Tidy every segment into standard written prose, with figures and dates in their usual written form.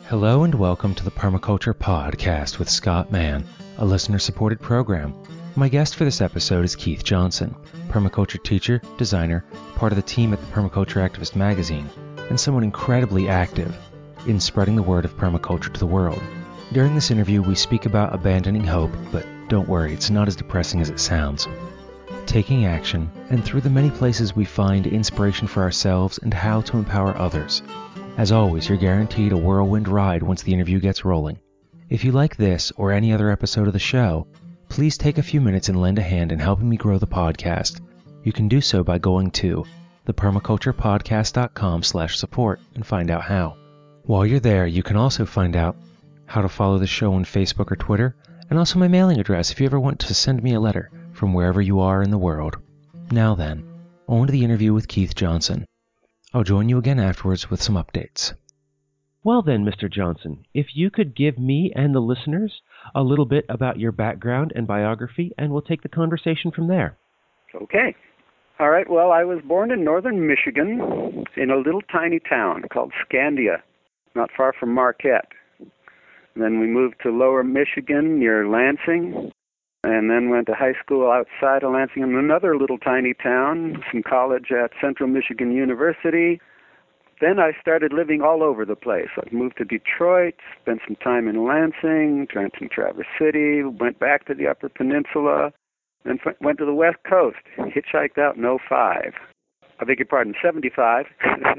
Hello and welcome to the Permaculture Podcast with Scott Mann, a listener-supported program. My guest for this episode is Keith Johnson, permaculture teacher, designer, part of the team at the Permaculture Activist magazine, and someone incredibly active in spreading the word of permaculture to the world. During this interview, we speak about abandoning hope, but don't worry, it's not as depressing as it sounds. Taking action, and through the many places we find inspiration for ourselves and how to empower others. As always, you're guaranteed a whirlwind ride once the interview gets rolling. If you like this or any other episode of the show, please take a few minutes and lend a hand in helping me grow the podcast. You can do so by going to thepermaculturepodcast.com/support and find out how. While you're there, you can also find out how to follow the show on Facebook or Twitter, and also my mailing address if you ever want to send me a letter from wherever you are in the world. Now then, on to the interview with Keith Johnson. I'll join you again afterwards with some updates. Well then, Mr. Johnson, if you could give me and the listeners a little bit about your background and biography, and we'll take the conversation from there. Okay. All right. Well, I was born in northern Michigan in a little tiny town called Scandia, not far from Marquette. Then we moved to lower Michigan near Lansing, and then went to high school outside of Lansing in another little tiny town, some college at Central Michigan University. Then I started living all over the place. I moved to Detroit, spent some time in Lansing, Trenton, Traverse City, went back to the Upper Peninsula, then went to the West Coast, hitchhiked out in 05. I beg your pardon, 75.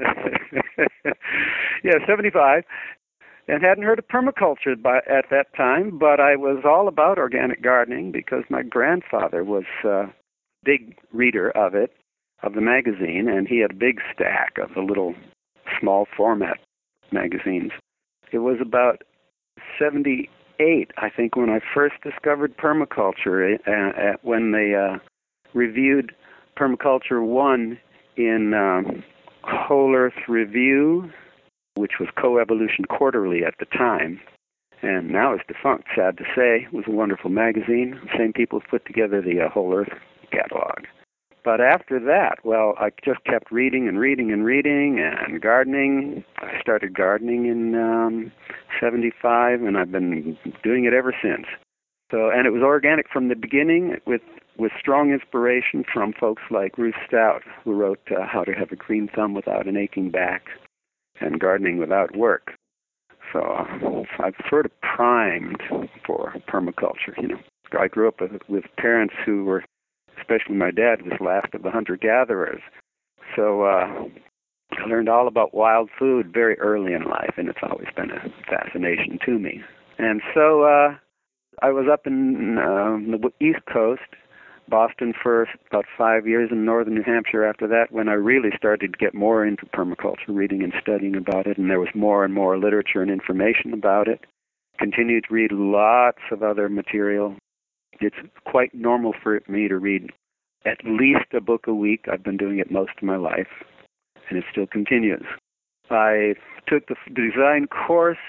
Yeah, 75. And hadn't heard of permaculture at that time, but I was all about organic gardening because my grandfather was a big reader of it, of the magazine, and he had a big stack of the little small format magazines. It was about 78, I think, when I first discovered permaculture, when they reviewed Permaculture 1 in Whole Earth Review, which was Coevolution Quarterly at the time, and now it's defunct, sad to say. It was a wonderful magazine. Same people put together the Whole Earth catalog. But after that, well, I just kept reading and gardening. I started gardening in 75, and I've been doing it ever since. So, and it was organic from the beginning with strong inspiration from folks like Ruth Stout, who wrote How to Have a Green Thumb Without an Aching Back, and Gardening Without Work. So I've sort of primed for permaculture, I grew up with parents who were, especially my dad, was last of the hunter-gatherers. So I learned all about wild food very early in life, and it's always been a fascination to me. And so I was up in the East Coast, Boston for about 5 years, in northern New Hampshire after that, when I really started to get more into permaculture, reading and studying about it, and there was more and more literature and information about it. Continued to read lots of other material. It's quite normal for me to read at least a book a week. I've been doing it most of my life, and it still continues. I took the design course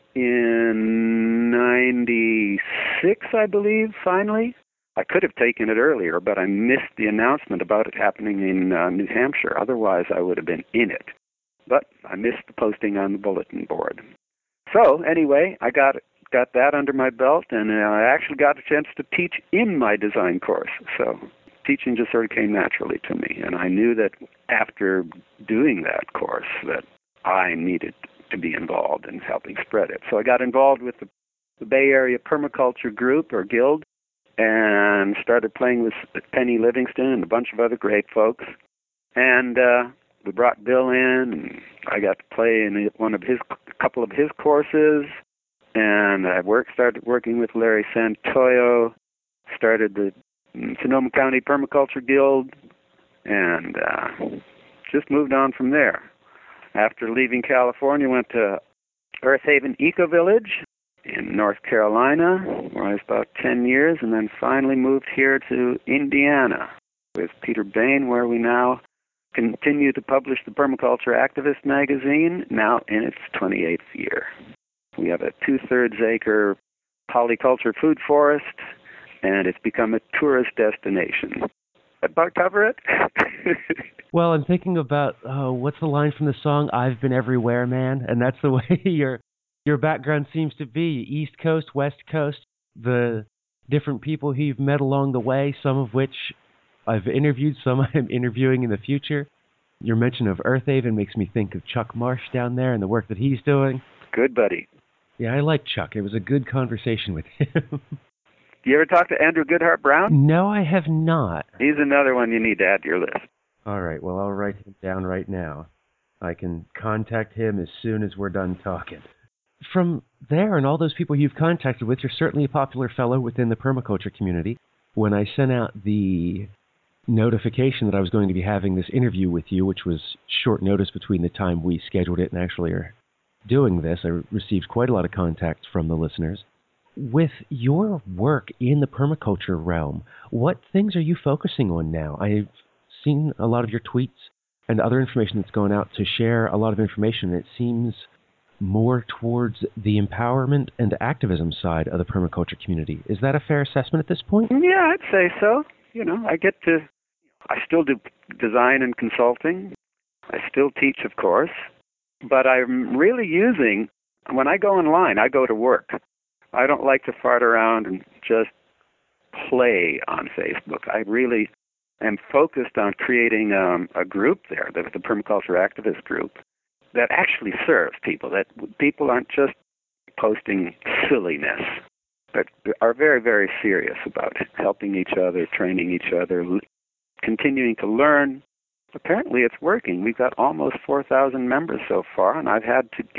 in 96, I believe, finally. I could have taken it earlier, but I missed the announcement about it happening in New Hampshire. Otherwise, I would have been in it. But I missed the posting on the bulletin board. So anyway, I got that under my belt, and I actually got a chance to teach in my design course. So teaching just sort of came naturally to me, and I knew that after doing that course that I needed to be involved in helping spread it. So I got involved with the Bay Area Permaculture Group, or Guild, and started playing with Penny Livingston and a bunch of other great folks. And we brought Bill in, and I got to play in a couple of his courses. And I started working with Larry Santoyo, started the Sonoma County Permaculture Guild, and just moved on from there. After leaving California, went to Earth Haven Eco Village in North Carolina, where I was about 10 years, and then finally moved here to Indiana with Peter Bain, where we now continue to publish the Permaculture Activist magazine, now in its 28th year. We have a 2/3 acre polyculture food forest, and it's become a tourist destination. About cover it? Well, I'm thinking about, what's the line from the song, I've Been Everywhere, Man? And that's the way Your background seems to be East Coast, West Coast, the different people who you've met along the way, some of which I've interviewed, some I'm interviewing in the future. Your mention of Earthaven makes me think of Chuck Marsh down there and the work that he's doing. Good buddy. Yeah, I like Chuck. It was a good conversation with him. You ever talk to Andrew Goodhart Brown? No, I have not. He's another one you need to add to your list. All right, well, I'll write him down right now. I can contact him as soon as we're done talking. From there and all those people you've contacted with, you're certainly a popular fellow within the permaculture community. When I sent out the notification that I was going to be having this interview with you, which was short notice between the time we scheduled it and actually are doing this, I received quite a lot of contacts from the listeners. With your work in the permaculture realm, what things are you focusing on now? I've seen a lot of your tweets and other information that's going out to share a lot of information. It seems more towards the empowerment and activism side of the permaculture community. Is that a fair assessment at this point? Yeah, I'd say so. I still do design and consulting. I still teach, of course. But I'm really using, when I go online, I go to work. I don't like to fart around and just play on Facebook. I really am focused on creating a group there, the Permaculture Activist Group, that actually serves people, that people aren't just posting silliness, but are very, very serious about helping each other, training each other, continuing to learn. Apparently it's working. We've got almost 4,000 members so far, and I've had to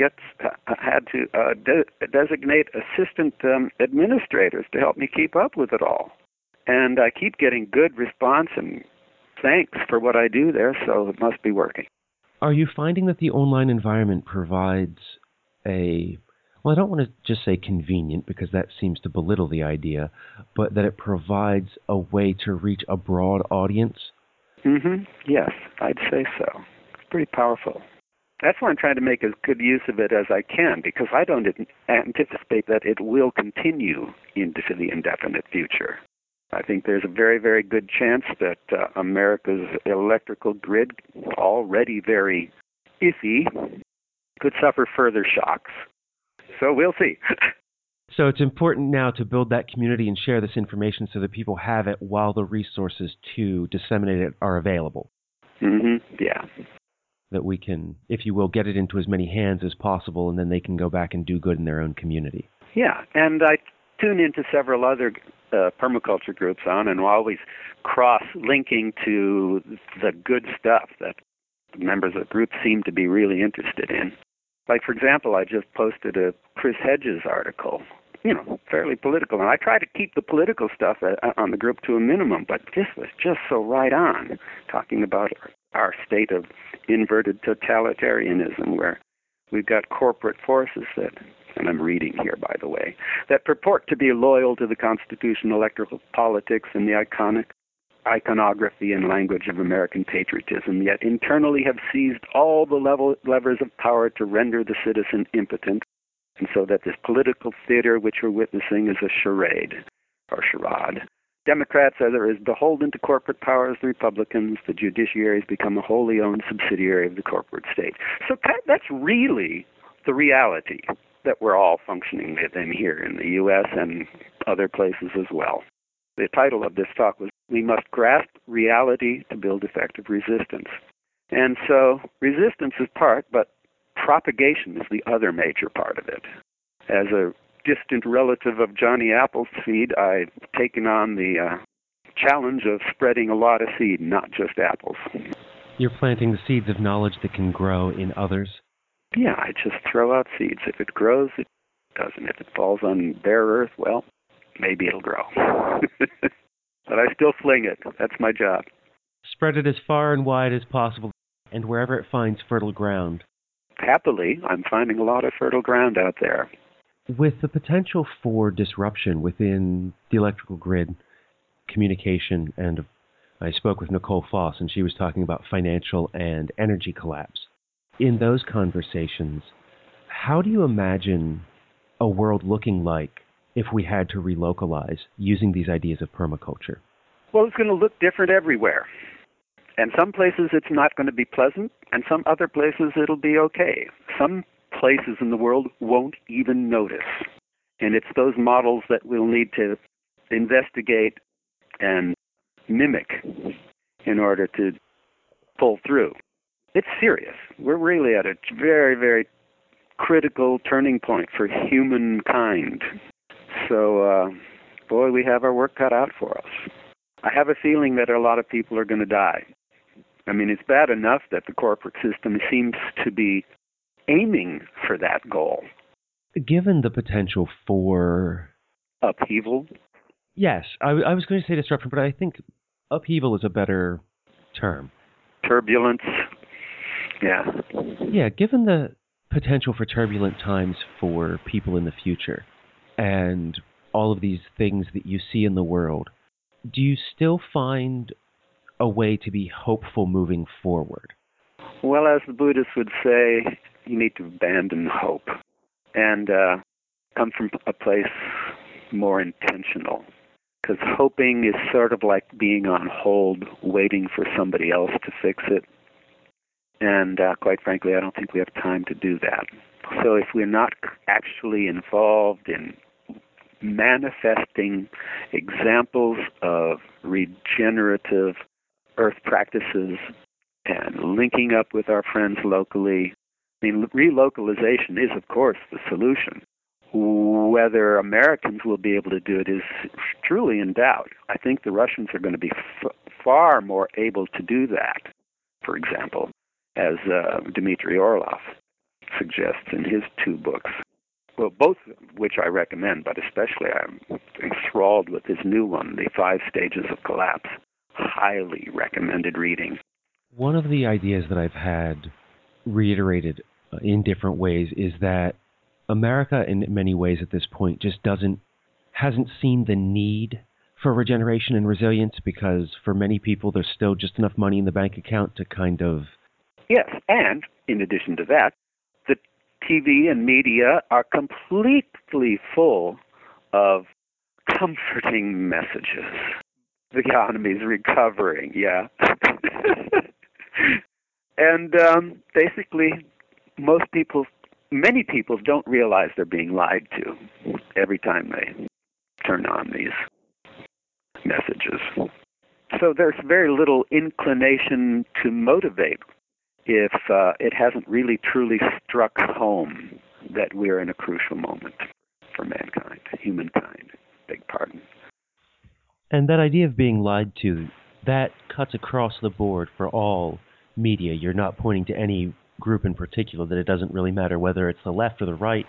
designate assistant administrators to help me keep up with it all. And I keep getting good response and thanks for what I do there, so it must be working. Are you finding that the online environment provides I don't want to just say convenient because that seems to belittle the idea, but that it provides a way to reach a broad audience? Mm-hmm. Yes, I'd say so. It's pretty powerful. That's why I'm trying to make as good use of it as I can, because I don't anticipate that it will continue into the indefinite future. I think there's a very, very good chance that America's electrical grid, already very iffy, could suffer further shocks. So we'll see. So it's important now to build that community and share this information so that people have it while the resources to disseminate it are available. Mm-hmm. Yeah. That we can, if you will, get it into as many hands as possible, and then they can go back and do good in their own community. Yeah, and I tune into several other permaculture groups and always cross-linking to the good stuff that members of the group seem to be really interested in. Like, for example, I just posted a Chris Hedges article, fairly political. And I try to keep the political stuff on the group to a minimum, but this was just so right on, talking about our state of inverted totalitarianism, where we've got corporate forces that, and I'm reading here, by the way, that purport to be loyal to the Constitution, electoral politics, and the iconography and language of American patriotism, yet internally have seized all the levers of power to render the citizen impotent, and so that this political theater which we're witnessing is a charade, or charade. Democrats are as beholden to corporate power as the Republicans. The judiciary has become a wholly owned subsidiary of the corporate state. So that's really the reality that we're all functioning within here in the U.S. and other places as well. The title of this talk was, "We Must Grasp Reality to Build Effective Resistance." And so resistance is part, but propagation is the other major part of it. As a distant relative of Johnny Appleseed, I've taken on the challenge of spreading a lot of seed, not just apples. You're planting the seeds of knowledge that can grow in others? Yeah, I just throw out seeds. If it grows, it doesn't. If it falls on bare earth, well, maybe it'll grow. But I still fling it. That's my job. Spread it as far and wide as possible, and wherever it finds fertile ground. Happily, I'm finding a lot of fertile ground out there. With the potential for disruption within the electrical grid, communication, and I spoke with Nicole Foss, and she was talking about financial and energy collapse. In those conversations, how do you imagine a world looking like if we had to relocalize using these ideas of permaculture? Well, it's going to look different everywhere. And some places it's not going to be pleasant, and some other places it'll be okay. Some places in the world won't even notice. And it's those models that we'll need to investigate and mimic in order to pull through. It's serious. We're really at a very, very critical turning point for humankind. So, boy, we have our work cut out for us. I have a feeling that a lot of people are going to die. I mean, it's bad enough that the corporate system seems to be aiming for that goal. Given the potential for Upheaval? Yes, I was going to say disruption, but I think upheaval is a better term. Turbulence? Yeah. Yeah, given the potential for turbulent times for people in the future and all of these things that you see in the world, do you still find a way to be hopeful moving forward? Well, as the Buddhists would say, you need to abandon hope and come from a place more intentional. Because hoping is sort of like being on hold, waiting for somebody else to fix it. And quite frankly, I don't think we have time to do that. So if we're not actually involved in manifesting examples of regenerative earth practices and linking up with our friends locally, I mean, relocalization is, of course, the solution. Whether Americans will be able to do it is truly in doubt. I think the Russians are going to be far more able to do that, for example, as Dmitry Orlov suggests in his 2 books. Well, both of which I recommend, but especially I'm enthralled with his new one, The 5 Stages of Collapse. Highly recommended reading. One of the ideas that I've had reiterated in different ways is that America, in many ways at this point, just hasn't seen the need for regeneration and resilience because for many people there's still just enough money in the bank account to kind of... Yes, and in addition to that, the TV and media are completely full of comforting messages. The economy's recovering, yeah. And basically, many people don't realize they're being lied to every time they turn on these messages. So there's very little inclination to motivate if it hasn't really truly struck home that we're in a crucial moment for mankind, humankind, beg pardon. And that idea of being lied to, that cuts across the board for all media. You're not pointing to any group in particular, that it doesn't really matter whether it's the left or the right.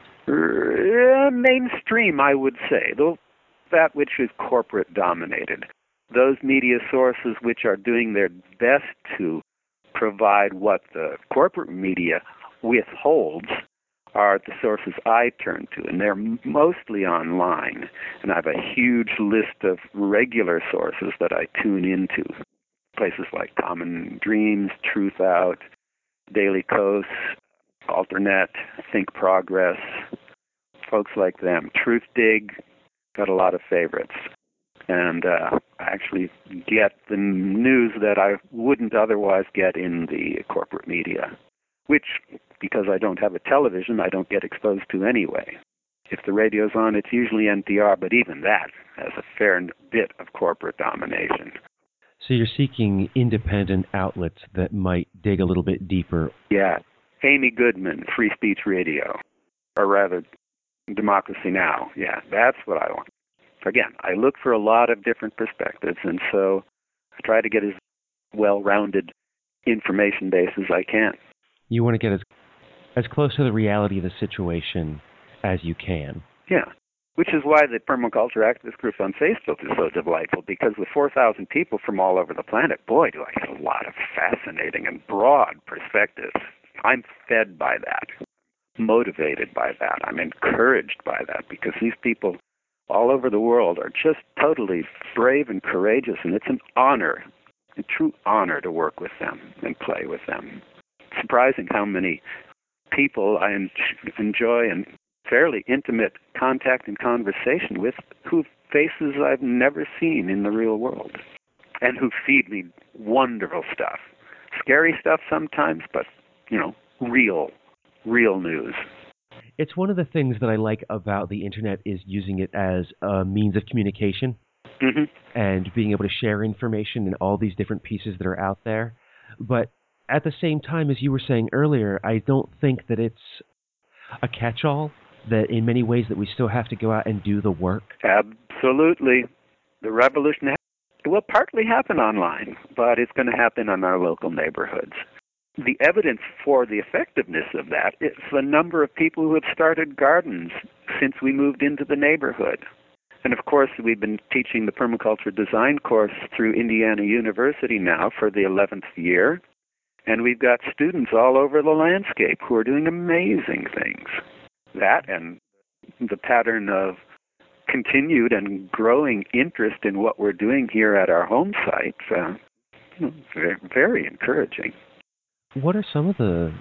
Mainstream, I would say. That which is corporate dominated. Those media sources which are doing their best to provide what the corporate media withholds are the sources I turn to, and they're mostly online. And I have a huge list of regular sources that I tune into. Places like Common Dreams, Truth Out, Daily Kos, Alternet, Think Progress, folks like them. Truth Dig, got a lot of favorites. And I actually get the news that I wouldn't otherwise get in the corporate media, which, because I don't have a television, I don't get exposed to anyway. If the radio's on, it's usually NPR, but even that has a fair bit of corporate domination. So you're seeking independent outlets that might dig a little bit deeper. Yeah. Amy Goodman, Free Speech Radio, or rather, Democracy Now! Yeah, that's what I want. Again, I look for a lot of different perspectives, and so I try to get as well-rounded information base as I can. You want to get as close to the reality of the situation as you can. Yeah, which is why the permaculture activist groups on Facebook is so delightful, because with 4,000 people from all over the planet, boy, do I get a lot of fascinating and broad perspectives. I'm fed by that, motivated by that. I'm encouraged by that, because these people all over the world are just totally brave and courageous, and it's an honor, a true honor to work with them and play with them. It's surprising how many people I enjoy and fairly intimate contact and conversation with whose faces I've never seen in the real world, and who feed me wonderful stuff. Scary stuff sometimes, but, real news. It's one of the things that I like about the internet is using it as a means of communication Hmm. and being able to share information in all these different pieces that are out there. But at the same time, as you were saying earlier, I don't think that it's a catch-all, that in many ways that we still have to go out and do the work. Absolutely. The revolution will partly happen online, but it's going to happen in our local neighborhoods. The evidence for the effectiveness of that is the number of people who have started gardens since we moved into the neighborhood. And of course, we've been teaching the permaculture design course through Indiana University now for the 11th year. And we've got students all over the landscape who are doing amazing things. That and the pattern of continued and growing interest in what we're doing here at our home site, very, very encouraging. What are some of the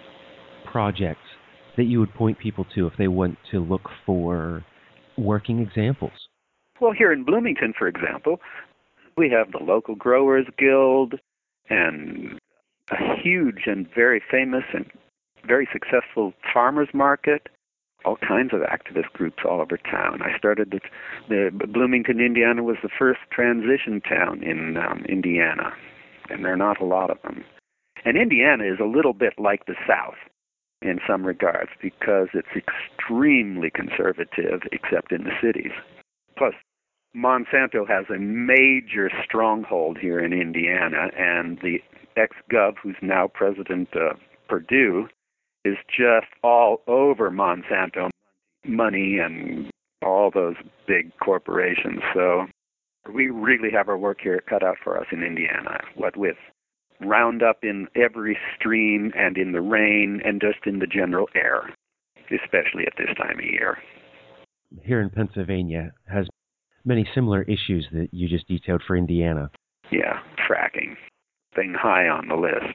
projects that you would point people to if they want to look for working examples? Well, here in Bloomington, for example, we have the local Growers Guild and a huge and very famous and very successful farmers market, all kinds of activist groups all over town. I started the Bloomington, Indiana was the first transition town in Indiana, and there are not a lot of them. And Indiana is a little bit like the South in some regards because it's extremely conservative except in the cities. Plus, Monsanto has a major stronghold here in Indiana, and the ex-gov, who's now President Perdue, is just all over Monsanto money and all those big corporations. So we really have our work here cut out for us in Indiana, what with Roundup in every stream and in the rain and just in the general air, especially at this time of year. Here in Pennsylvania has many similar issues that you just detailed for Indiana. Yeah, fracking, thing high on the list.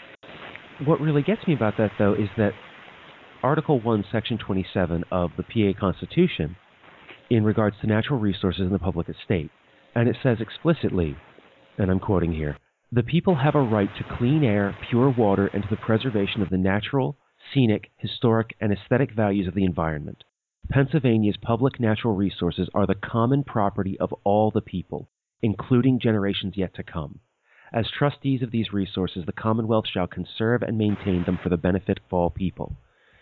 What really gets me about that, though, is that Article 1, Section 27 of the PA Constitution in regards to natural resources in the public estate, and it says explicitly, and I'm quoting here, "The people have a right to clean air, pure water, and to the preservation of the natural, scenic, historic, and aesthetic values of the environment. Pennsylvania's public natural resources are the common property of all the people, including generations yet to come. As trustees of these resources, the Commonwealth shall conserve and maintain them for the benefit of all people."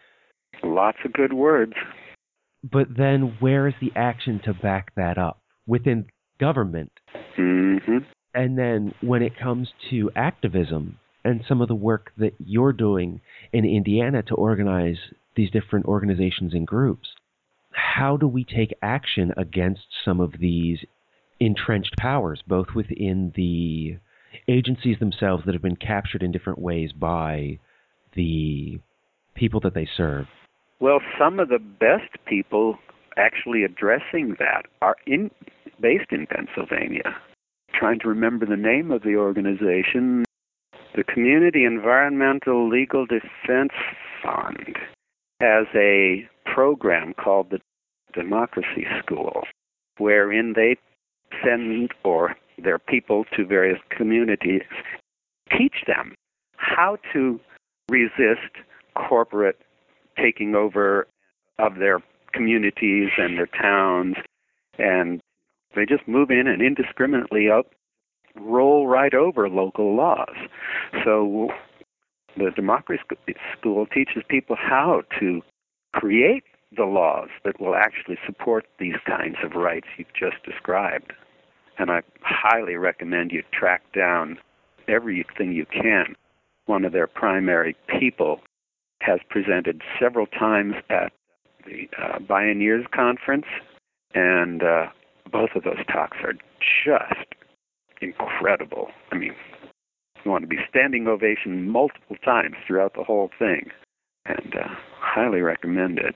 Lots of good words. But then where is the action to back that up? Within government. Mm-hmm. And then when it comes to activism and some of the work that you're doing in Indiana to organize these different organizations and groups, how do we take action against some of these entrenched powers, both within the agencies themselves that have been captured in different ways by the people that they serve? Well, some of the best people actually addressing that are based in Pennsylvania. Trying to remember the name of the organization, the Community Environmental Legal Defense Fund has a program called the Democracy School, wherein they send their people to various communities, teach them how to resist corporate taking over of their communities and their towns, and they just move in and indiscriminately roll right over local laws. So the Democracy School teaches people how to create the laws that will actually support these kinds of rights you've just described. And I highly recommend you track down everything you can. One of their primary people has presented several times at the Bioneers Conference, and both of those talks are just incredible. I mean, you want to be standing ovation multiple times throughout the whole thing, and highly recommend it.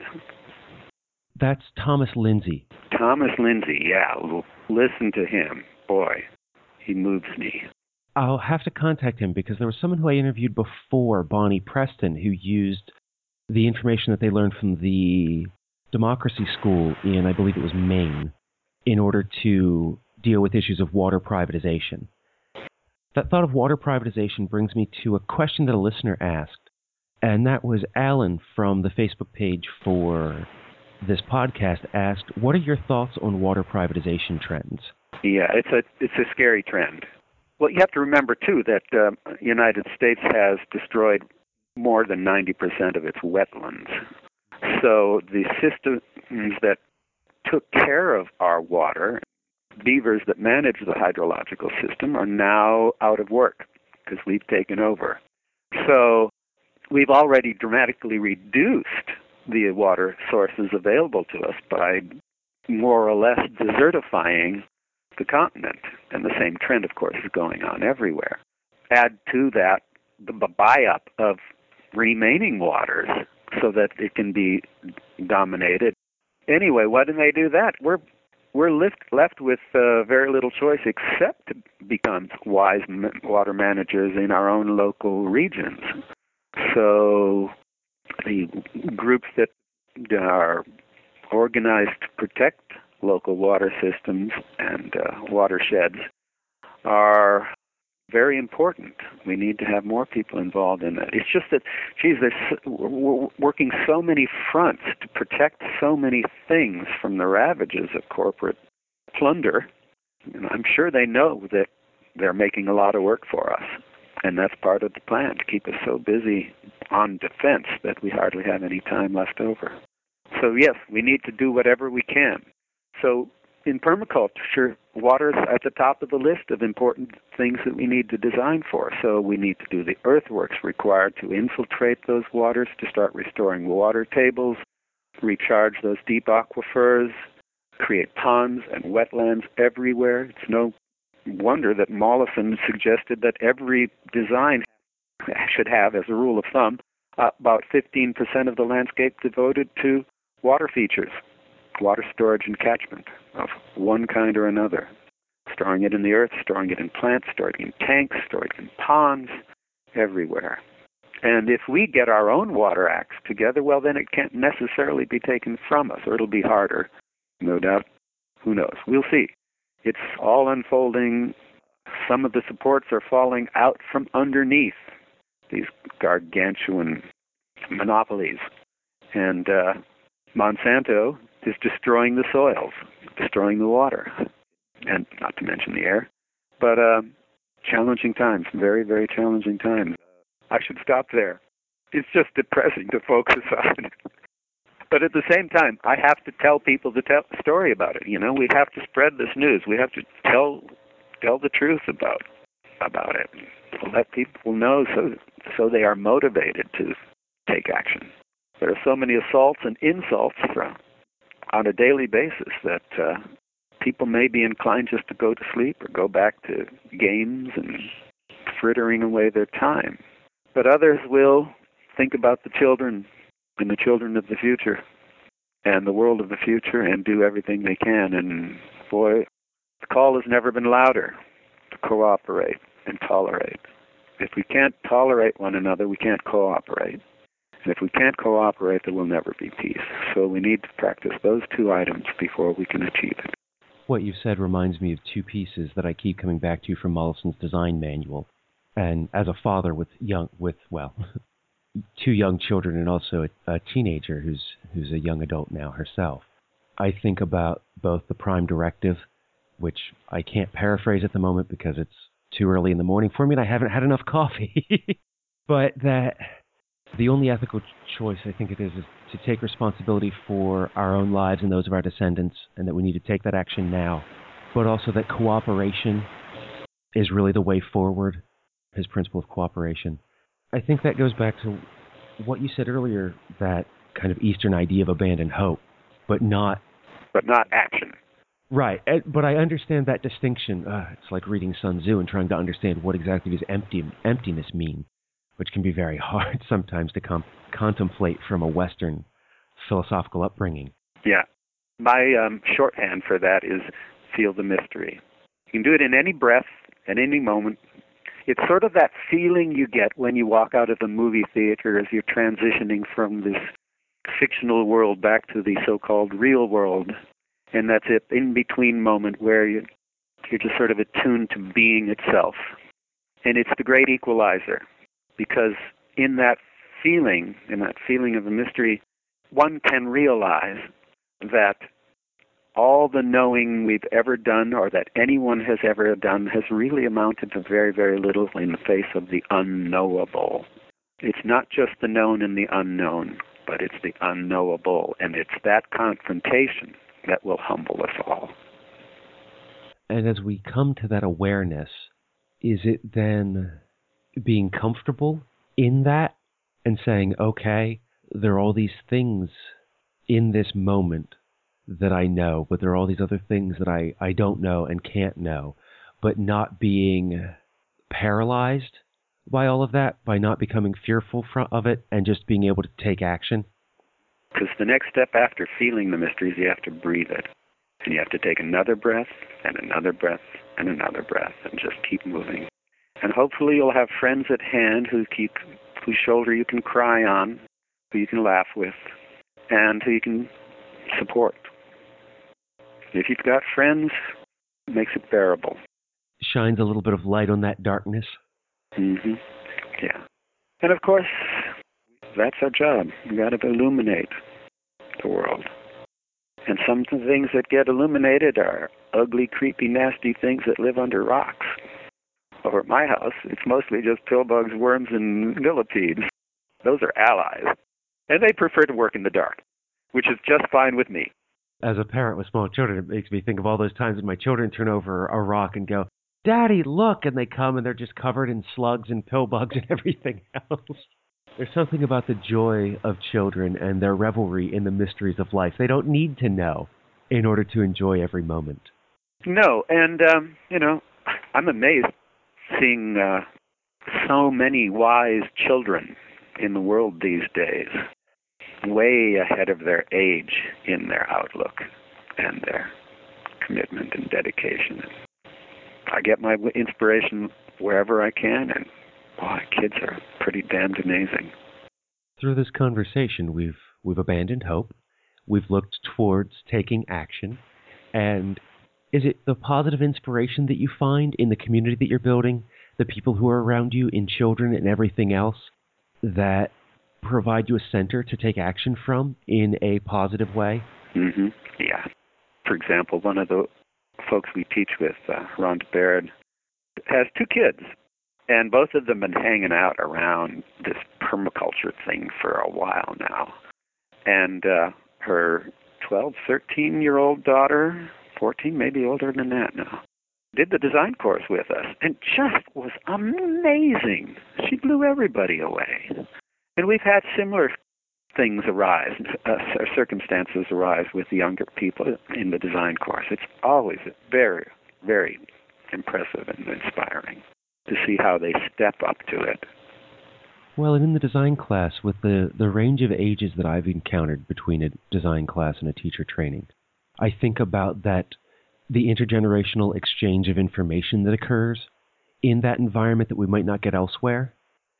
That's Thomas Lindsay. Thomas Lindsay, yeah. Listen to him. Boy, he moves me. I'll have to contact him because there was someone who I interviewed before, Bonnie Preston, who used the information that they learned from the Democracy School in, I believe it was Maine, in order to deal with issues of water privatization. That thought of water privatization brings me to a question that a listener asked. And that was Alan from the Facebook page for this podcast asked, what are your thoughts on water privatization trends? Yeah, it's a scary trend. Well, you have to remember, too, that the United States has destroyed more than 90% of its wetlands. So the systems that took care of our water, beavers that manage the hydrological system, are now out of work because we've taken over. So we've already dramatically reduced the water sources available to us by more or less desertifying the continent. And the same trend, of course, is going on everywhere. Add to that the buy-up of remaining waters so that it can be dominated. Anyway, why do they do that? We're left with very little choice except to become wise water managers in our own local regions. So the groups that are organized to protect local water systems and watersheds are very important. We need to have more people involved in that. It's just that, we're working so many fronts to protect so many things from the ravages of corporate plunder. And I'm sure they know that they're making a lot of work for us. And that's part of the plan, to keep us so busy on defense that we hardly have any time left over. So yes, we need to do whatever we can. So in permaculture, water is at the top of the list of important things that we need to design for. So we need to do the earthworks required to infiltrate those waters, to start restoring water tables, recharge those deep aquifers, create ponds and wetlands everywhere. It's no wonder that Mollison suggested that every design should have, as a rule of thumb, about 15% of the landscape devoted to water features, water storage and catchment of one kind or another. Storing it in the earth, storing it in plants, storing it in tanks, storing it in ponds, everywhere. And if we get our own water acts together, well, then it can't necessarily be taken from us, or it'll be harder, no doubt. Who knows? We'll see. It's all unfolding. Some of the supports are falling out from underneath these gargantuan monopolies. And Monsanto is destroying the soils, destroying the water, and not to mention the air. But challenging times, very, very challenging times. I should stop there. It's just depressing to focus on. But at the same time, I have to tell people the story about it. You know, we have to spread this news. We have to tell the truth about it. Let people know so they are motivated to take action. There are so many assaults and insults on a daily basis that people may be inclined just to go to sleep or go back to games and frittering away their time. But others will think about the children and the children of the future and the world of the future and do everything they can. And boy, the call has never been louder to cooperate and tolerate. If we can't tolerate one another, we can't cooperate. And if we can't cooperate, there will never be peace. So we need to practice those two items before we can achieve it. What you said reminds me of two pieces that I keep coming back to from Mollison's design manual. And as a father with two young children and also a teenager who's a young adult now herself, I think about both the Prime Directive, which I can't paraphrase at the moment because it's too early in the morning for me and I haven't had enough coffee, but that the only ethical choice I think it is to take responsibility for our own lives and those of our descendants, and that we need to take that action now, but also that cooperation is really the way forward, his principle of cooperation. I think that goes back to what you said earlier, that kind of Eastern idea of abandoned hope, but not action. Right, but I understand that distinction. It's like reading Sun Tzu and trying to understand what exactly does emptiness mean, which can be very hard sometimes to contemplate from a Western philosophical upbringing. Yeah. My shorthand for that is feel the mystery. You can do it in any breath, at any moment. It's sort of that feeling you get when you walk out of the movie theater as you're transitioning from this fictional world back to the so-called real world. And that's it, in-between moment where you're just sort of attuned to being itself. And it's the great equalizer, because in that feeling, in that feeling of the mystery, one can realize that all the knowing we've ever done or that anyone has ever done has really amounted to very, very little in the face of the unknowable. It's not just the known and the unknown, but it's the unknowable, and it's that confrontation that will humble us all. And as we come to that awareness, is it then being comfortable in that and saying, okay, there are all these things in this moment that I know, but there are all these other things that I don't know and can't know, but not being paralyzed by all of that, by not becoming fearful of it and just being able to take action? Because the next step after feeling the mysteries, you have to breathe it. And you have to take another breath and another breath and another breath and just keep moving. And hopefully you'll have friends at hand whose shoulder you can cry on, who you can laugh with, and who you can support. If you've got friends, it makes it bearable. Shines a little bit of light on that darkness. Mm-hmm. Yeah. And of course, that's our job. We've got to illuminate the world. And some things that get illuminated are ugly, creepy, nasty things that live under rocks. Over at my house, it's mostly just pillbugs, worms, and millipedes. Those are allies. And they prefer to work in the dark, which is just fine with me. As a parent with small children, it makes me think of all those times when my children turn over a rock and go, "Daddy, look!" And they come and they're just covered in slugs and pillbugs and everything else. There's something about the joy of children and their revelry in the mysteries of life. They don't need to know in order to enjoy every moment. No, and, I'm amazed seeing so many wise children in the world these days, way ahead of their age in their outlook and their commitment and dedication. I get my inspiration wherever I can, and boy, kids are pretty damned amazing. Through this conversation, we've abandoned hope. We've looked towards taking action. And is it the positive inspiration that you find in the community that you're building, the people who are around you, in children and everything else, that provide you a center to take action from in a positive way? Mm-hmm. Yeah. For example, one of the folks we teach with, Rhonda Baird, has 2 kids, and both of them have been hanging out around this permaculture thing for a while now. And her 12, 13-year-old daughter, 14, maybe older than that now, did the design course with us, and just was amazing. She blew everybody away. And we've had similar things arise, circumstances arise with the younger people in the design course. It's always very, very impressive and inspiring to see how they step up to it. Well, and in the design class, with the range of ages that I've encountered between a design class and a teacher training, I think about that, the intergenerational exchange of information that occurs in that environment that we might not get elsewhere.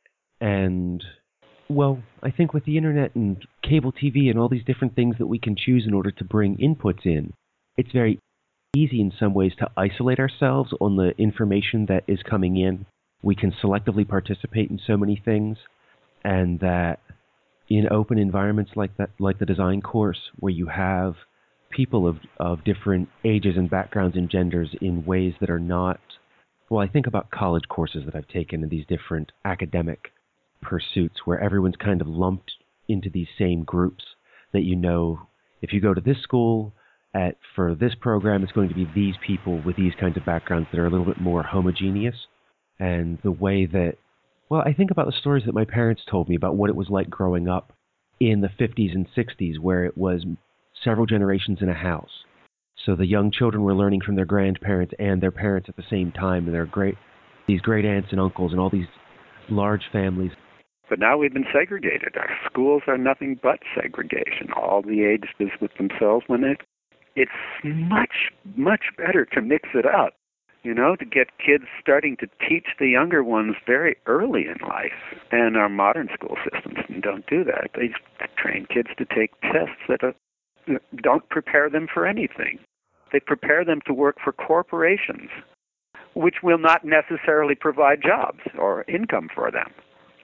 And, well, I think with the internet and cable TV and all these different things that we can choose in order to bring inputs in, it's very easy in some ways to isolate ourselves on the information that is coming in. We can selectively participate in so many things, and that in open environments like that, like the design course, where you have people of different ages and backgrounds and genders in ways that are not, well, I think about college courses that I've taken in these different academic pursuits where everyone's kind of lumped into these same groups that, you know, if you go to this school for this program, it's going to be these people with these kinds of backgrounds that are a little bit more homogeneous. And the way that, well, I think about the stories that my parents told me about what it was like growing up in the 50s and 60s, where it was several generations in a house. So the young children were learning from their grandparents and their parents at the same time, and these great aunts and uncles and all these large families. But now we've been segregated. Our schools are nothing but segregation. All the ages with themselves. It's much, much better to mix it up, to get kids starting to teach the younger ones very early in life. And our modern school systems don't do that. They train kids to take tests that don't prepare them for anything. They prepare them to work for corporations, which will not necessarily provide jobs or income for them.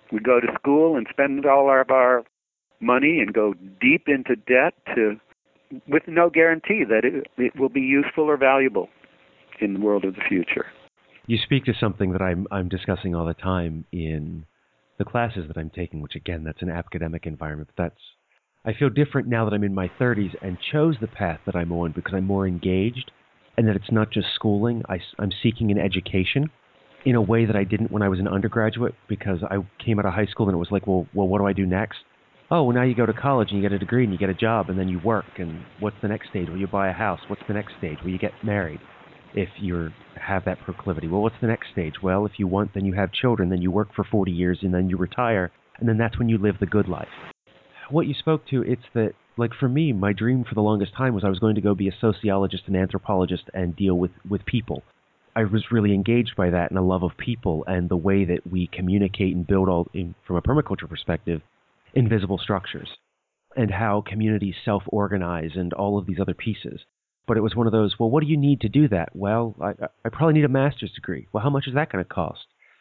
We go to school and spend all of our money and go deep into debt with no guarantee that it will be useful or valuable in the world of the future. You speak to something that I'm discussing all the time in the classes that I'm taking, which again, that's an academic environment. But I feel different now that I'm in my 30s and chose the path that I'm on because I'm more engaged, and that it's not just schooling. I'm seeking an education in a way that I didn't when I was an undergraduate, because I came out of high school and it was like, well, what do I do next? Oh, well, now you go to college and you get a degree and you get a job and then you work. And what's the next stage? Well, you buy a house. What's the next stage? Well, you get married if you have that proclivity. Well, what's the next stage? Well, if you want, then you have children, then you work for 40 years and then you retire. And then that's when you live the good life. What you spoke to, it's that, like for me, my dream for the longest time was I was going to go be a sociologist and anthropologist and deal with people. I was really engaged by that and a love of people and the way that we communicate and build from a permaculture perspective, invisible structures, and how communities self-organize and all of these other pieces. But it was one of those, well, what do you need to do that? Well, I probably need a master's degree. Well, how much is that going to cost?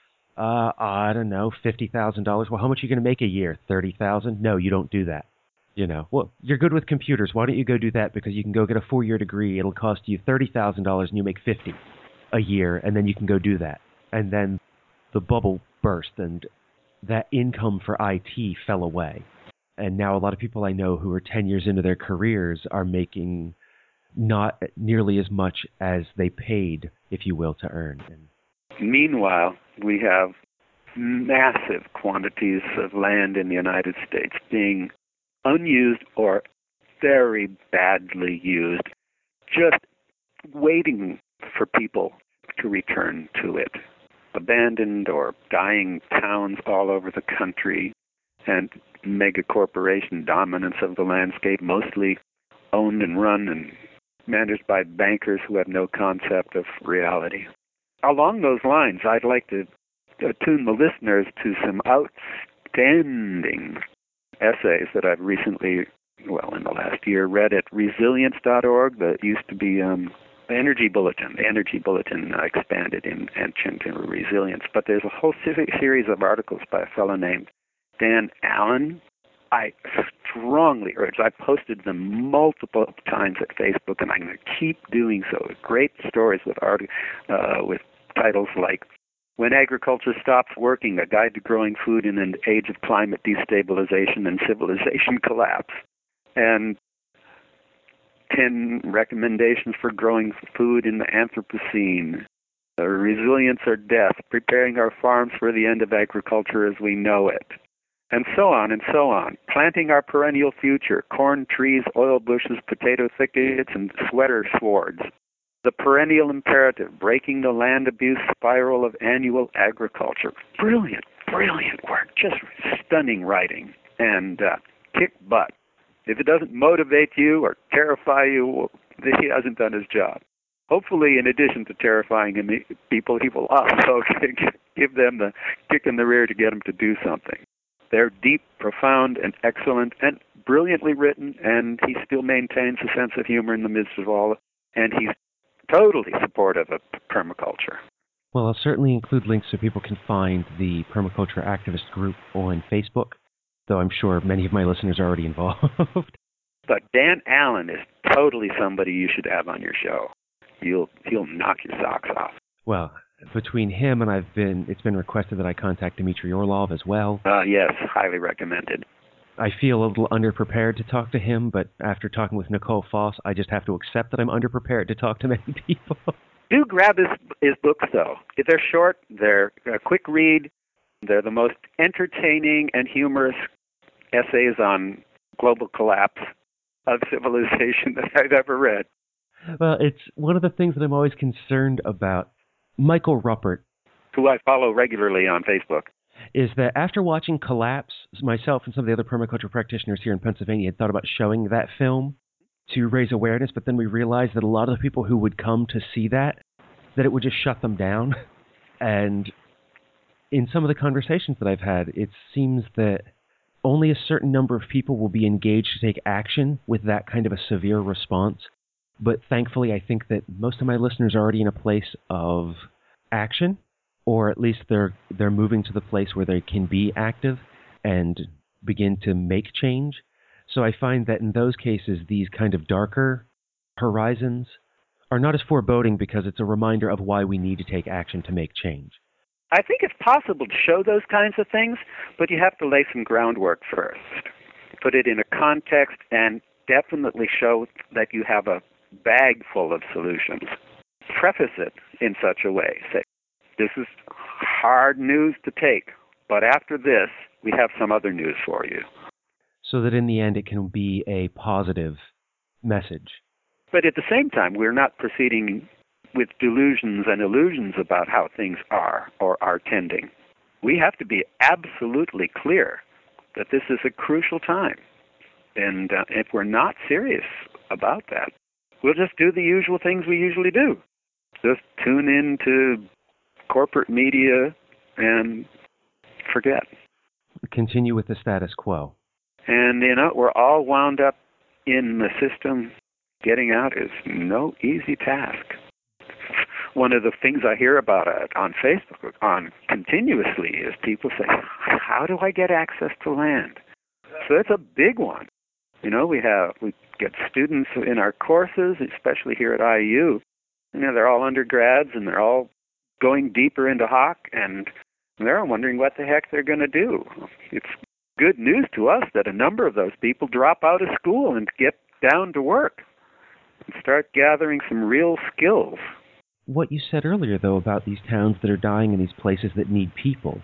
I don't know, $50,000. Well, how much are you going to make a year? $30,000? No, you don't do that. Well, you're good with computers. Why don't you go do that? Because you can go get a 4-year degree. It'll cost you $30,000 and you make $50,000 a year, and then you can go do that. And then the bubble burst, and that income for IT fell away. And now a lot of people I know who are 10 years into their careers are making not nearly as much as they paid, if you will, to earn. Meanwhile, we have massive quantities of land in the United States being unused or very badly used, just waiting for people to return to it. Abandoned or dying towns all over the country, and mega corporation dominance of the landscape, mostly owned and run and managed by bankers who have no concept of reality. Along those lines, I'd like to attune the listeners to some outstanding essays that I've recently, in the last year, read at resilience.org. That used to be the Energy Bulletin. The Energy Bulletin expanded and changed into Resilience. But there's a whole series of articles by a fellow named Dan Allen. I strongly urge, I've posted them multiple times at Facebook, and I'm going to keep doing so. Great stories with titles like When Agriculture Stops Working, A Guide to Growing Food in an Age of Climate Destabilization and Civilization Collapse, and 10 recommendations for growing food in the Anthropocene, Resilience or Death, Preparing Our Farms for the End of Agriculture as We Know It, and so on and so on. Planting Our Perennial Future, Corn Trees, Oil Bushes, Potato Thickets, and Sweater Swords. The Perennial Imperative, Breaking the Land Abuse Spiral of Annual Agriculture. Brilliant, brilliant work. Just stunning writing. And kick butt. If it doesn't motivate you or terrify you, he hasn't done his job. Hopefully, in addition to terrifying people, he will also give them the kick in the rear to get them to do something. They're deep, profound, and excellent, and brilliantly written, and he still maintains a sense of humor in the midst of all, and he's totally supportive of permaculture. Well, I'll certainly include links so people can find the Permaculture Activist group on Facebook, though I'm sure many of my listeners are already involved. But Dan Allen is totally somebody you should have on your show. He'll knock your socks off. Well, between him and it's been requested that I contact Dmitry Orlov as well. Yes, highly recommended. I feel a little underprepared to talk to him, but after talking with Nicole Foss, I just have to accept that I'm underprepared to talk to many people. Do grab his books, though. They're short, they're a quick read, they're the most entertaining and humorous essays on global collapse of civilization that I've ever read. Well, it's one of the things that I'm always concerned about. Michael Ruppert, who I follow regularly on Facebook, is that after watching Collapse, myself and some of the other permaculture practitioners here in Pennsylvania had thought about showing that film to raise awareness, but then we realized that a lot of the people who would come to see that it would just shut them down. And in some of the conversations that I've had, it seems that only a certain number of people will be engaged to take action with that kind of a severe response. But thankfully, I think that most of my listeners are already in a place of action or at least they're moving to the place where they can be active and begin to make change. So I find that in those cases, these kind of darker horizons are not as foreboding because it's a reminder of why we need to take action to make change. I think it's possible to show those kinds of things, but you have to lay some groundwork first. Put it in a context and definitely show that you have a bag full of solutions. Preface it in such a way. Say, this is hard news to take, but after this, we have some other news for you. So that in the end, it can be a positive message. But at the same time, we're not proceeding with delusions and illusions about how things are or are tending. We have to be absolutely clear that this is a crucial time. And if we're not serious about that, we'll just do the usual things we usually do. Just tune into corporate media and forget. Continue with the status quo. And, we're all wound up in the system. Getting out is no easy task. One of the things I hear about on Facebook continuously is people say, how do I get access to land? So it's a big one. We get students in our courses, especially here at IU. They're all undergrads and they're all going deeper into Hawk, and they're all wondering what the heck they're going to do. It's good news to us that a number of those people drop out of school and get down to work and start gathering some real skills. What you said earlier, though, about these towns that are dying and these places that need people.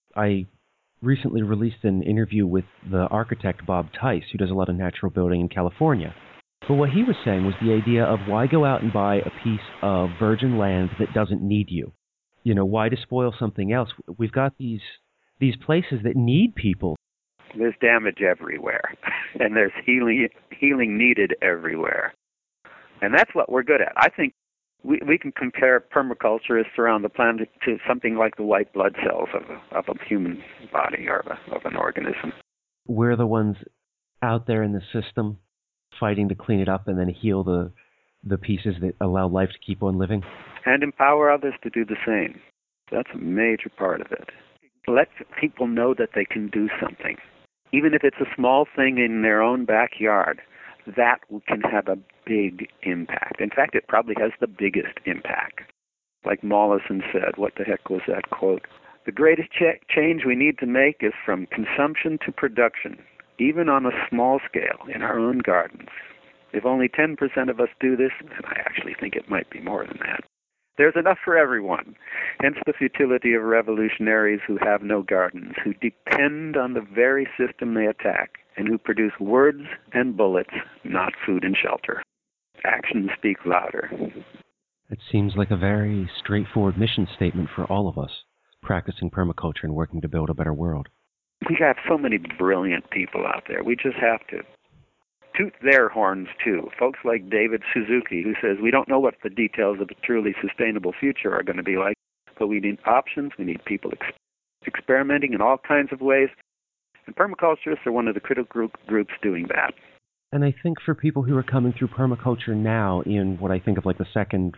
I recently released an interview with the architect Bob Tice, who does a lot of natural building in California. But what he was saying was the idea of why go out and buy a piece of virgin land that doesn't need you? Why to spoil something else? We've got these places that need people. There's damage everywhere, and there's healing needed everywhere. And that's what we're good at. I think we can compare permaculturists around the planet to something like the white blood cells of a human body or of an organism. We're the ones out there in the system fighting to clean it up and then heal the pieces that allow life to keep on living. And empower others to do the same. That's a major part of it. Let people know that they can do something. Even if it's a small thing in their own backyard, that can have a big impact. In fact, it probably has the biggest impact. Like Mollison said, what the heck was that quote? The greatest change we need to make is from consumption to production, even on a small scale in our own gardens. If only 10% of us do this, and I actually think it might be more than that, there's enough for everyone. Hence the futility of revolutionaries who have no gardens, who depend on the very system they attack, and who produce words and bullets, not food and shelter. Actions speak louder. It seems like a very straightforward mission statement for all of us, practicing permaculture and working to build a better world. We have so many brilliant people out there. We just have to toot their horns, too. Folks like David Suzuki, who says, we don't know what the details of a truly sustainable future are going to be like, but we need options. We need people experimenting in all kinds of ways. And permaculturists are one of the critical groups doing that. And I think for people who are coming through permaculture now in what I think of like the second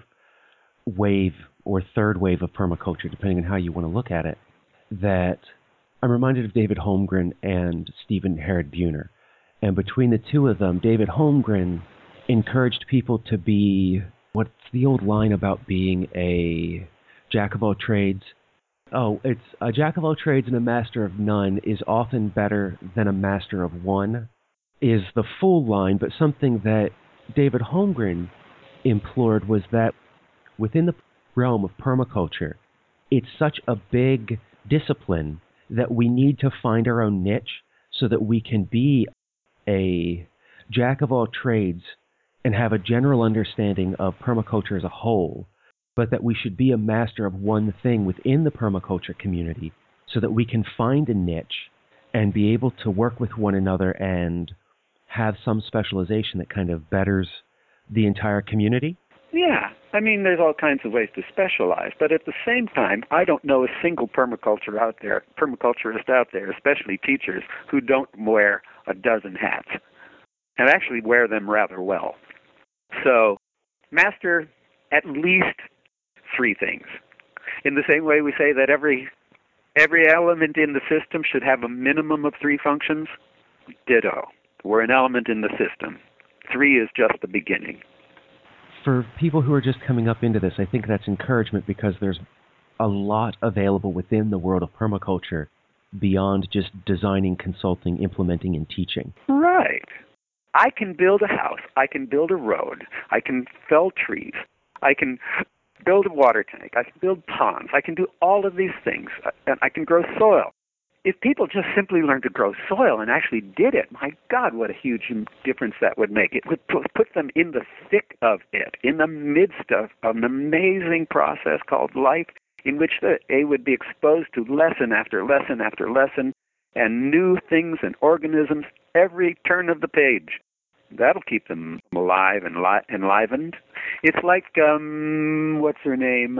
wave or third wave of permaculture, depending on how you want to look at it, that I'm reminded of David Holmgren and Stephen Herod Buhner. And between the two of them, David Holmgren encouraged people to be, what's the old line about being a jack of all trades? Oh, it's a jack of all trades and a master of none is often better than a master of one, is the full line. But something that David Holmgren implored was that within the realm of permaculture, it's such a big discipline that we need to find our own niche so that we can be a jack of all trades and have a general understanding of permaculture as a whole, but that we should be a master of one thing within the permaculture community so that we can find a niche and be able to work with one another and have some specialization that kind of betters the entire community? Yeah. I mean, there's all kinds of ways to specialize, but at the same time, I don't know a single permaculturist out there, especially teachers, who don't wear a dozen hats and actually wear them rather well. So, master at least 3 things. In the same way we say that every element in the system should have a minimum of 3 functions, ditto. We're an element in the system. 3 is just the beginning. For people who are just coming up into this, I think that's encouragement because there's a lot available within the world of permaculture beyond just designing, consulting, implementing, and teaching. Right. I can build a house. I can build a road. I can fell trees. I can build a water tank. I can build ponds. I can do all of these things. And I can grow soil. If people just simply learned to grow soil and actually did it, my God, what a huge difference that would make. It would put them in the thick of it, in the midst of an amazing process called life, in which they would be exposed to lesson after lesson after lesson and new things and organisms every turn of the page. That'll keep them alive and enlivened. It's like, what's her name?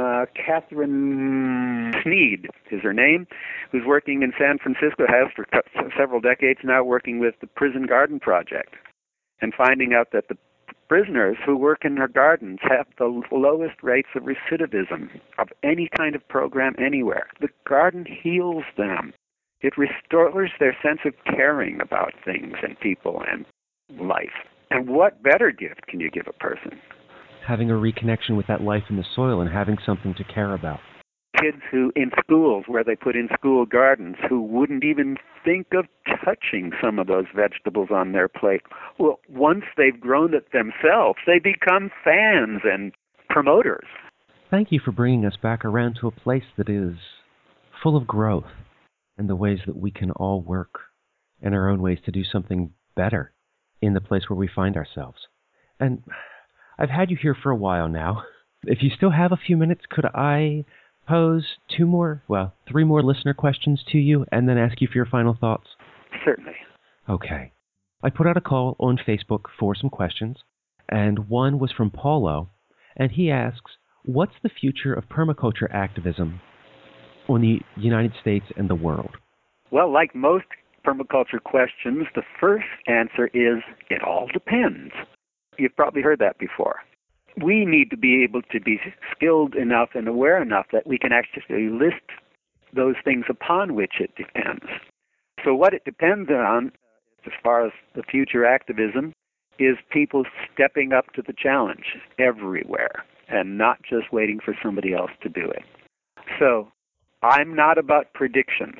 Catherine Sneed is her name, who's working in San Francisco, has for several decades now, working with the Prison Garden Project, and finding out that the prisoners who work in her gardens have the lowest rates of recidivism of any kind of program anywhere. The garden heals them. It restores their sense of caring about things and people and life. And what better gift can you give a person? Having a reconnection with that life in the soil and having something to care about. Kids who, in schools where they put in school gardens, who wouldn't even think of touching some of those vegetables on their plate. Well, once they've grown it themselves, they become fans and promoters. Thank you for bringing us back around to a place that is full of growth and the ways that we can all work in our own ways to do something better in the place where we find ourselves. And I've had you here for a while now. If you still have a few minutes, could I pose 3 more listener questions to you and then ask you for your final thoughts? Certainly. Okay. I put out a call on Facebook for some questions, and one was from Paulo, and he asks, what's the future of permaculture activism on the United States and the world? Well, like most permaculture questions, the first answer is, it all depends. You've probably heard that before. We need to be able to be skilled enough and aware enough that we can actually list those things upon which it depends. So what it depends on, as far as the future activism, is people stepping up to the challenge everywhere and not just waiting for somebody else to do it. So I'm not about predictions.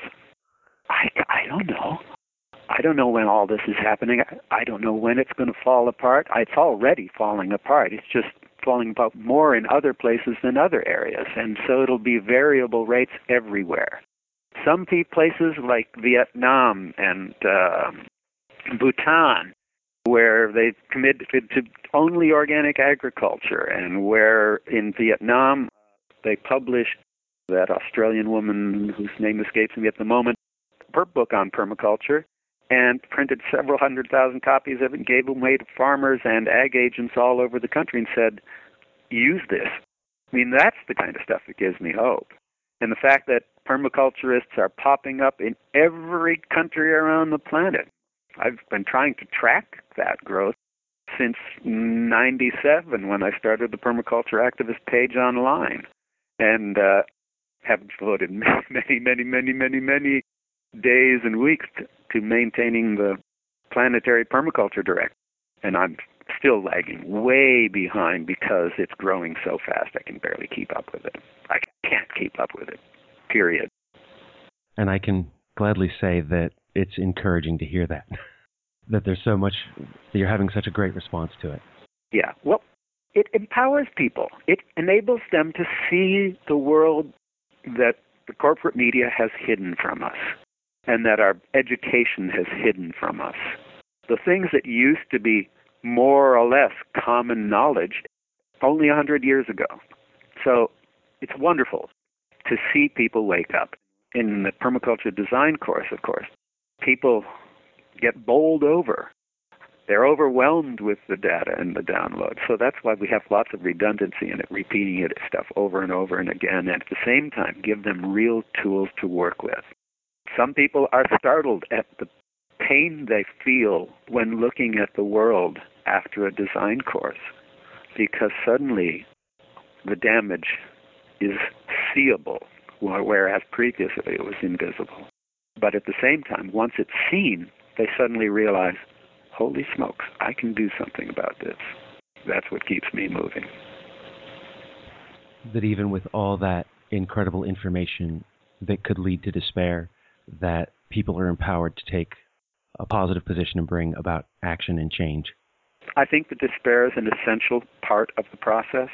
I don't know. I don't know when all this is happening. I don't know when it's going to fall apart. It's already falling apart. It's just falling apart more in other places than other areas. And so it'll be variable rates everywhere. Some places like Vietnam and Bhutan, where they've committed to only organic agriculture, and where in Vietnam they published that Australian woman whose name escapes me at the moment, her book on permaculture, and printed several 100,000 copies of it and gave them away to farmers and ag agents all over the country and said, use this. I mean, that's the kind of stuff that gives me hope. And the fact that permaculturists are popping up in every country around the planet. I've been trying to track that growth since '97 when I started the Permaculture Activist page online, and have devoted many days and weeks to maintaining the Planetary Permaculture Direct. And I'm still lagging way behind because it's growing so fast I can barely keep up with it. I can't keep up with it, period. And I can gladly say that it's encouraging to hear that, that there's so much, that you're having such a great response to it. Yeah, well, it empowers people. It enables them to see the world that the corporate media has hidden from us and that our education has hidden from us. The things that used to be more or less common knowledge only 100 years ago. So it's wonderful to see people wake up. In the permaculture design course, of course, people get bowled over. They're overwhelmed with the data and the download. So that's why we have lots of redundancy in it, repeating it stuff over and over and again, and at the same time give them real tools to work with. Some people are startled at the pain they feel when looking at the world after a design course, because suddenly the damage is seeable, whereas previously it was invisible. But at the same time, once it's seen, they suddenly realize, holy smokes, I can do something about this. That's what keeps me moving. That even with all that incredible information that could lead to despair, that people are empowered to take a positive position and bring about action and change. I think that despair is an essential part of the process,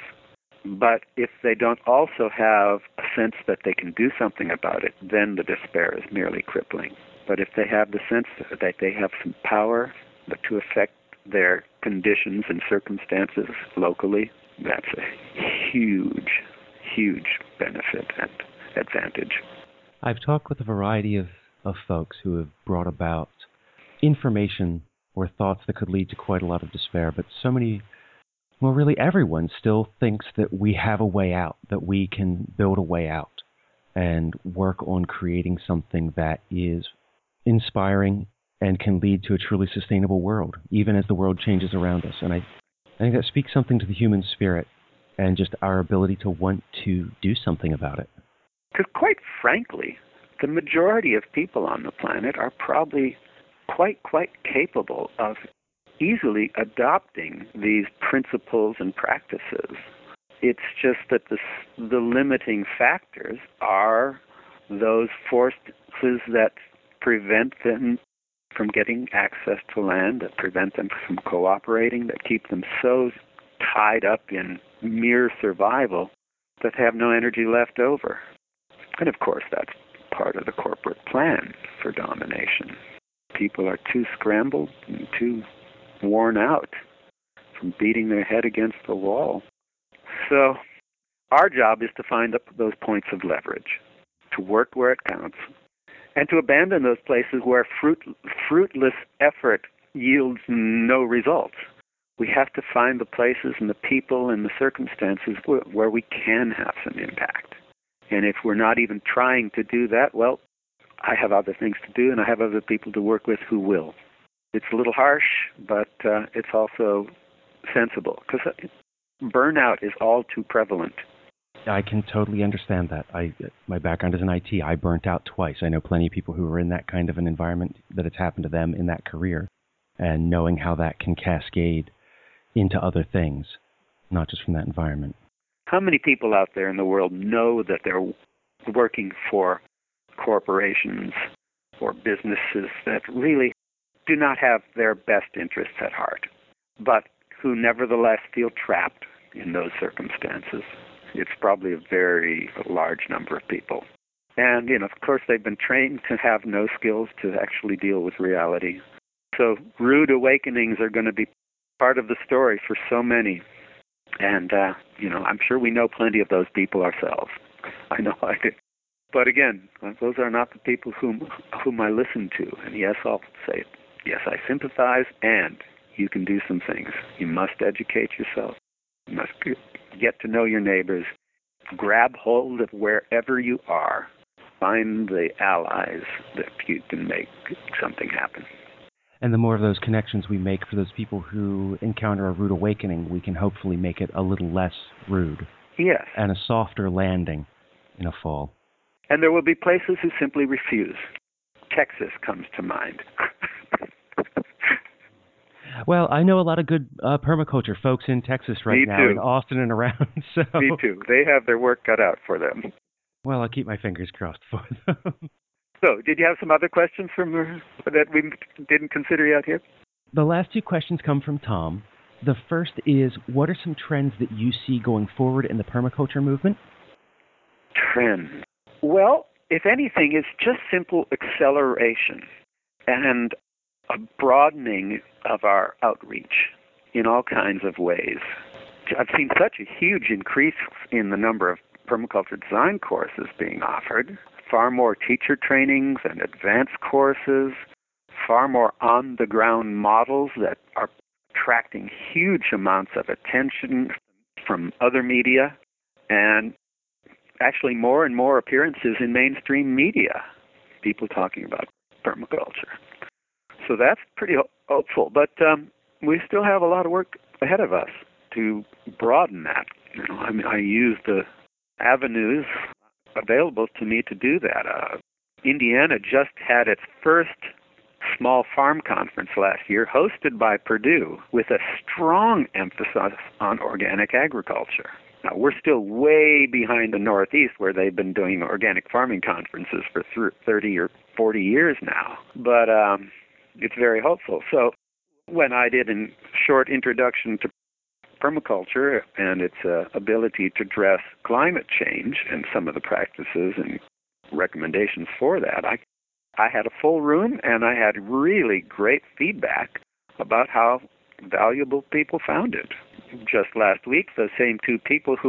but if they don't also have a sense that they can do something about it, then the despair is merely crippling. But if they have the sense that they have some power to affect their conditions and circumstances locally, that's a huge, huge benefit and advantage. I've talked with a variety of folks who have brought about information or thoughts that could lead to quite a lot of despair, but so many, well, really everyone still thinks that we have a way out, that we can build a way out and work on creating something that is inspiring and can lead to a truly sustainable world, even as the world changes around us. And I think that speaks something to the human spirit and just our ability to want to do something about it. Because quite frankly, the majority of people on the planet are probably quite capable of easily adopting these principles and practices. It's just that the limiting factors are those forces that prevent them from getting access to land, that prevent them from cooperating, that keep them so tied up in mere survival that have no energy left over. And of course, that's part of the corporate plan for domination. People are too scrambled and too worn out from beating their head against the wall. So our job is to find those points of leverage, to work where it counts, and to abandon those places where fruitless effort yields no results. We have to find the places and the people and the circumstances where we can have some impact. And if we're not even trying to do that, well, I have other things to do, and I have other people to work with who will. It's a little harsh, but it's also sensible, because burnout is all too prevalent. I can totally understand that. My background is in IT. I burnt out twice. I know plenty of people who are in that kind of an environment that it's happened to them in that career, and knowing how that can cascade into other things, not just from that environment. How many people out there in the world know that they're working for corporations or businesses that really do not have their best interests at heart, but who nevertheless feel trapped in those circumstances? It's probably a very large number of people. And, of course, they've been trained to have no skills to actually deal with reality. So rude awakenings are going to be part of the story for so many. And, I'm sure we know plenty of those people ourselves. I know I do. But again, those are not the people whom I listen to. And yes, I'll say, yes, I sympathize, and you can do some things. You must educate yourself. You must get to know your neighbors. Grab hold of wherever you are. Find the allies that you can make something happen. And the more of those connections we make for those people who encounter a rude awakening, we can hopefully make it a little less rude. Yes. And a softer landing in a fall. And there will be places who simply refuse. Texas comes to mind. Well, I know a lot of good permaculture folks in Texas right now, in Austin and around. So. Me too. They have their work cut out for them. Well, I'll keep my fingers crossed for them. So, did you have some other questions that we didn't consider yet here? The last two questions come from Tom. The first is, what are some trends that you see going forward in the permaculture movement? Trends. Well, if anything, it's just simple acceleration and a broadening of our outreach in all kinds of ways. I've seen such a huge increase in the number of permaculture design courses being offered, far more teacher trainings and advanced courses, far more on-the-ground models that are attracting huge amounts of attention from other media, and actually more and more appearances in mainstream media, people talking about permaculture. So that's pretty hopeful, but we still have a lot of work ahead of us to broaden that. I use the avenues available to me to do that. Indiana just had its first small farm conference last year, hosted by Purdue, with a strong emphasis on organic agriculture. Now, we're still way behind the Northeast, where they've been doing organic farming conferences for 30 or 40 years now. But it's very hopeful. So when I did a short introduction to permaculture and its ability to address climate change and some of the practices and recommendations for that, I had a full room, and I had really great feedback about how valuable people found it. Just last week, the same two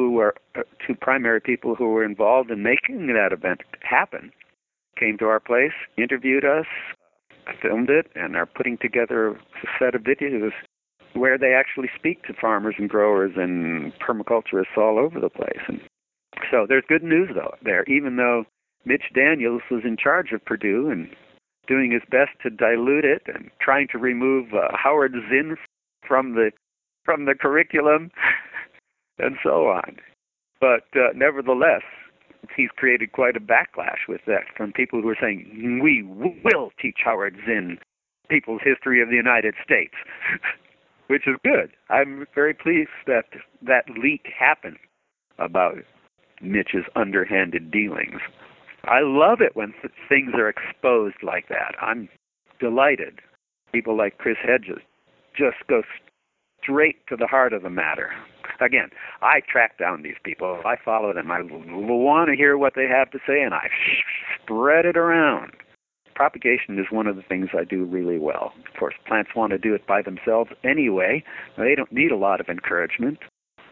primary people who were involved in making that event happen came to our place, interviewed us, filmed it, and are putting together a set of videos where they actually speak to farmers and growers and permaculturists all over the place. And so there's good news there, even though Mitch Daniels was in charge of Purdue and doing his best to dilute it and trying to remove Howard Zinn from the curriculum and so on. But nevertheless, he's created quite a backlash with that from people who are saying, we will teach Howard Zinn people's history of the United States, which is good. I'm very pleased that that leak happened about Mitch's underhanded dealings. I love it when things are exposed like that. I'm delighted. People like Chris Hedges just go straight to the heart of the matter. Again, I track down these people. I follow them. I want to hear what they have to say, and I spread it around. Propagation is one of the things I do really well. Of course, plants want to do it by themselves anyway. They don't need a lot of encouragement.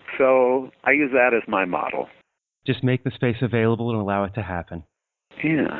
So I use that as my model. Just make the space available and allow it to happen. Yeah.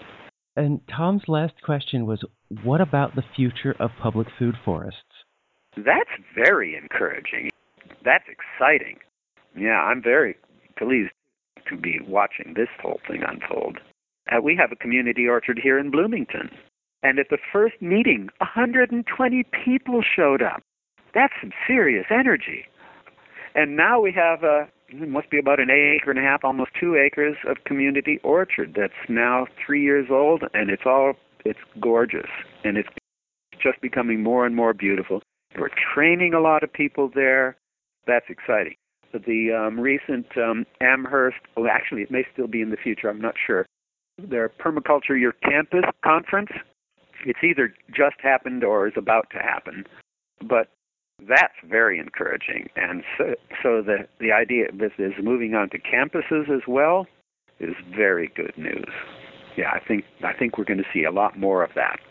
And Tom's last question was, what about the future of public food forests? That's very encouraging. That's exciting. Yeah, I'm very pleased to be watching this whole thing unfold. We have a community orchard here in Bloomington. And at the first meeting, 120 people showed up. That's some serious energy. And now we have it must be about an acre and a half, almost 2 acres of community orchard that's now 3 years old, and it's gorgeous, and it's just becoming more and more beautiful. We're training a lot of people there. That's exciting. But the recent Amherst, actually it may still be in the future, I'm not sure, their Permaculture Your Campus conference, it's either just happened or is about to happen. But that's very encouraging. And so the idea of this is moving on to campuses as well is very good news. Yeah, I think we're going to see a lot more of that.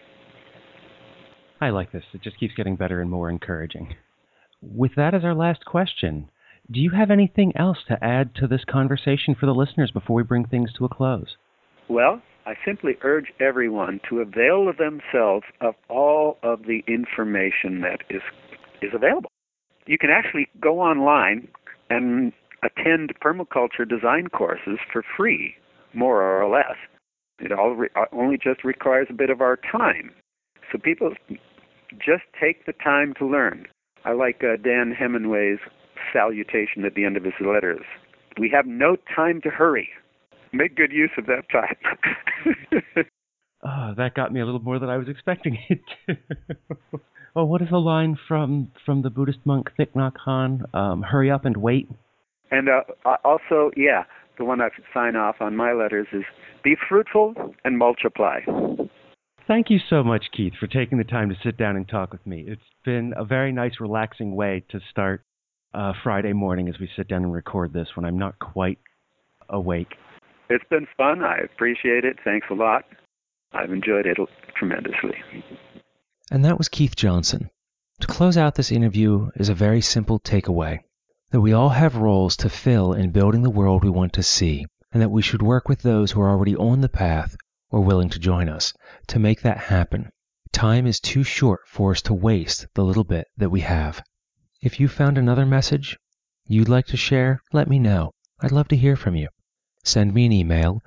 I like this. It just keeps getting better and more encouraging. With that as our last question, do you have anything else to add to this conversation for the listeners before we bring things to a close? Well, I simply urge everyone to avail themselves of all of the information that is available. You can actually go online and attend permaculture design courses for free, more or less. It only just requires a bit of our time. So people just take the time to learn. I like Dan Hemingway's salutation at the end of his letters. We have no time to hurry. Make good use of that time. Oh, that got me a little more than I was expecting it to. Oh, what is the line from the Buddhist monk Thich Nhat Hanh? Hurry up and wait. And also, yeah, the one I sign off on my letters is be fruitful and multiply. Thank you so much, Keith, for taking the time to sit down and talk with me. It's been a very nice, relaxing way to start Friday morning as we sit down and record this when I'm not quite awake. It's been fun. I appreciate it. Thanks a lot. I've enjoyed it tremendously. And that was Keith Johnson. To close out this interview is a very simple takeaway, that we all have roles to fill in building the world we want to see, and that we should work with those who are already on the path or willing to join us to make that happen. Time is too short for us to waste the little bit that we have. If you found another message you'd like to share, let me know. I'd love to hear from you. Send me an email,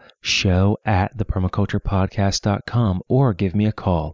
show@thepermaculturepodcast.com, or give me a call,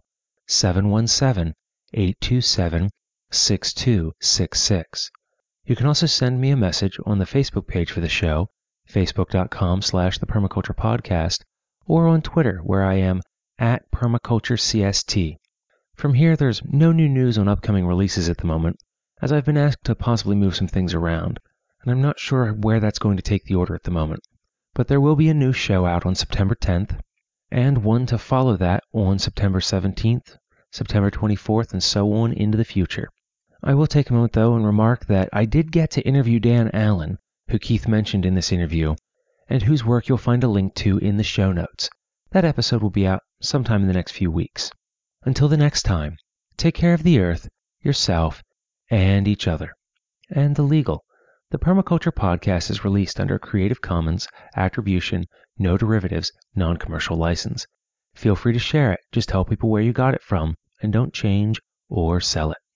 717-827-6266. You can also send me a message on the Facebook page for the show, facebook.com/thepermaculturepodcast, or on Twitter, where I am @permaculturecst. From here, there's no new news on upcoming releases at the moment, as I've been asked to possibly move some things around, and I'm not sure where that's going to take the order at the moment. But there will be a new show out on September 10th, and one to follow that on September 17th, September 24th, and so on into the future. I will take a moment, though, and remark that I did get to interview Dan Allen, who Keith mentioned in this interview, and whose work you'll find a link to in the show notes. That episode will be out sometime in the next few weeks. Until the next time, take care of the earth, yourself, and each other. And the legal. The Permaculture Podcast is released under a Creative Commons Attribution, No Derivatives, Non-Commercial License. Feel free to share it. Just tell people where you got it from, and don't change or sell it.